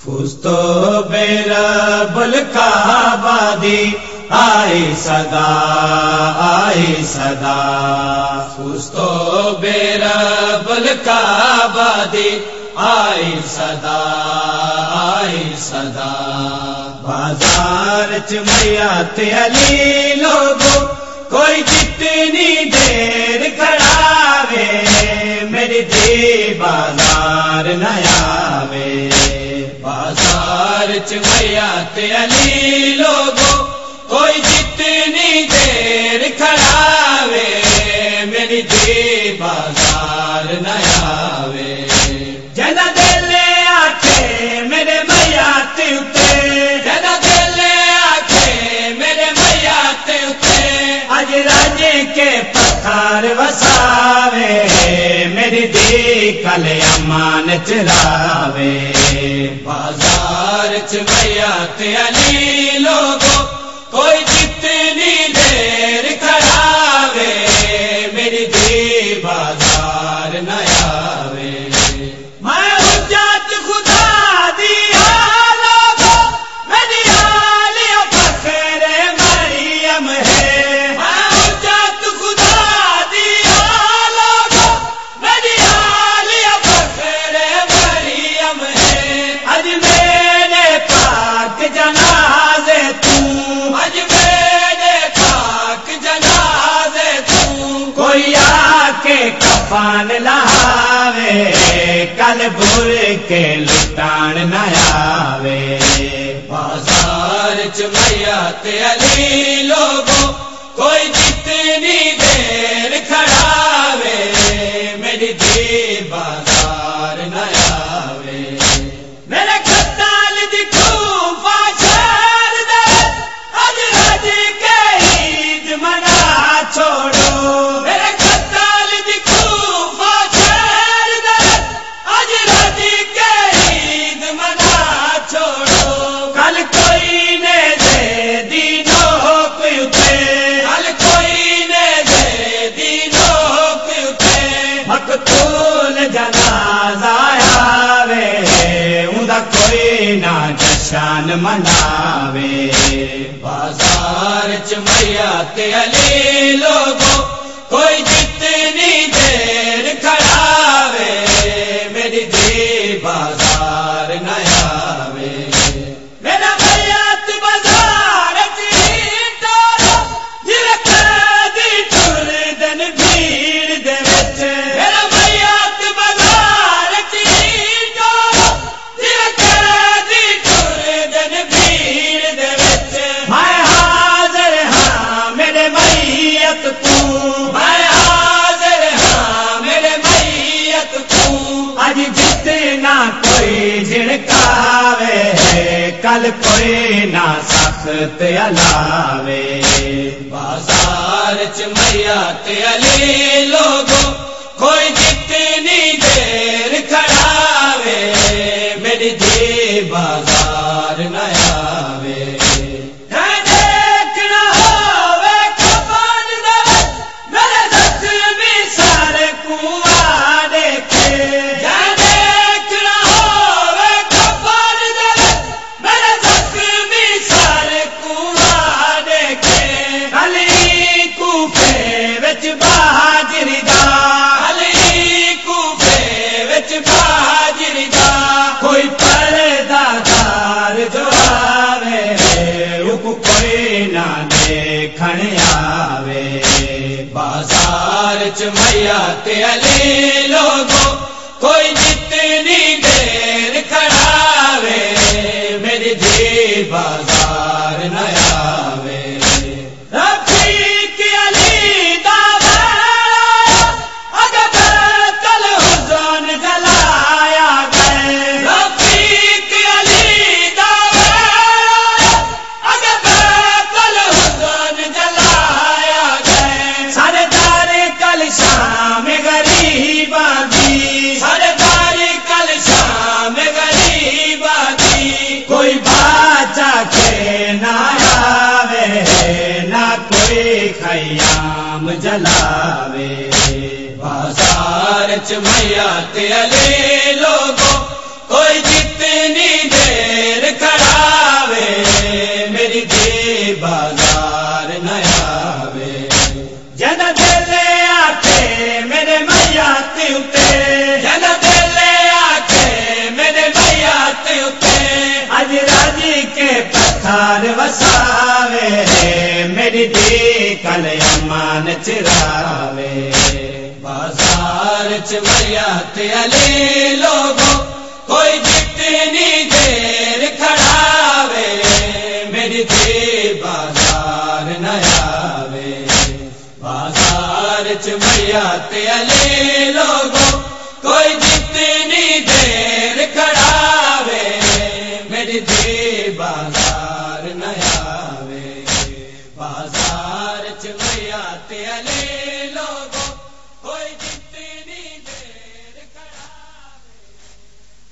فستو برب الکعبہ دی آئی صدا فستو برب الکعبہ دی آئی صدا بازار چ میاں تے علی لوگو کوئی جتنی دیر کھڑا وے میری دی بازار نہ آوے بازار چ میاں تے علی لوگو کوئی جتنی دیر کھڑا وے میری دی بازار نہ آوے جنا دل آکھے میرے میاں تے اتے جنا دل آکھے میرے میاں تے اتے اج راج کے پتھر وساوے میری دی کل امان چراوے بازار چ میاں تے علی لوگو کوئی جتنی دیر کھڑا وے میری دی بازار نہ آوے میں حجت خدا دی لوگو میری عالیہ فخر مریم ہے میں حجت خدا دی لوگو میری عالیہ فخر مریم ہے اج میرے پاک جنازے اج میرے پاک جنازے کوئی آ کے کفن لہاوے کل بھر کے لٹان نہ آوے بازار چ میاں تے علی لوگو کوئی جتنی دیر کھڑا وے میری دی بازار نہ آوے میرے خطال دکھو فاشر دے اج رج کے عید منا چھوڑو میرے خطال دکھو فاشر دے اج رج کے عید منا چھوڑو کل کوئی نے دے دینوں کوئی اٹھے کل کوئی نے دے دینوں کوئی اٹھے مقتول جنازہ آوے اوندا کوئی نہ جشن مناوے بازار چ میاں تے علی لوگو کوئی جتنی دیر کھڑا وے میری دی بازار نہ آوے میرا بیعت بازار چ ٹورو جویں قیدی ٹر دن بھیڑ دے وچ میرا بیعت بازار چ ٹورو جویں قیدی ٹر دن بھیڑ دے وچ میں حاضر ہاں میرے میت تو میں حاضر ہاں میرے میت تو اج جتنا کوئی جھڑکاوے کل کوئی نہ سخت علاوے بازار چ میاں تے علی لوگو کوئی جتنی دیر کھڑا وے میری دی بازار نہ آوے دیکھنا ہووے کفن دے میرے زخمی سر کو دیکھے دیکھنا ہووے کفن دے میرے زخمی سر کو دیکھے علی کوفے وچ بہاجری دا علی کوفے وچ بہاجری دا کوئی پردہ دار جو آوے کوئی نہ دیکھن آوے بازار چ میاں تے علی لوگو کوئی جتنی دیر کھڑا وے میری دی بازار نہ آوے رفیق علی دا اگر بیت الحزن جلایا گئے رفیق علی دا اگر بیت الحزن جلایا گئے سردار کل شام غریب آدھی سردار کل شام غریب آدھی کوئی باچا کے نہ آوے نہ کوئی خیام جلاوے بازار چ میاں تے علی لوگو کوئی جتنی دیر آل و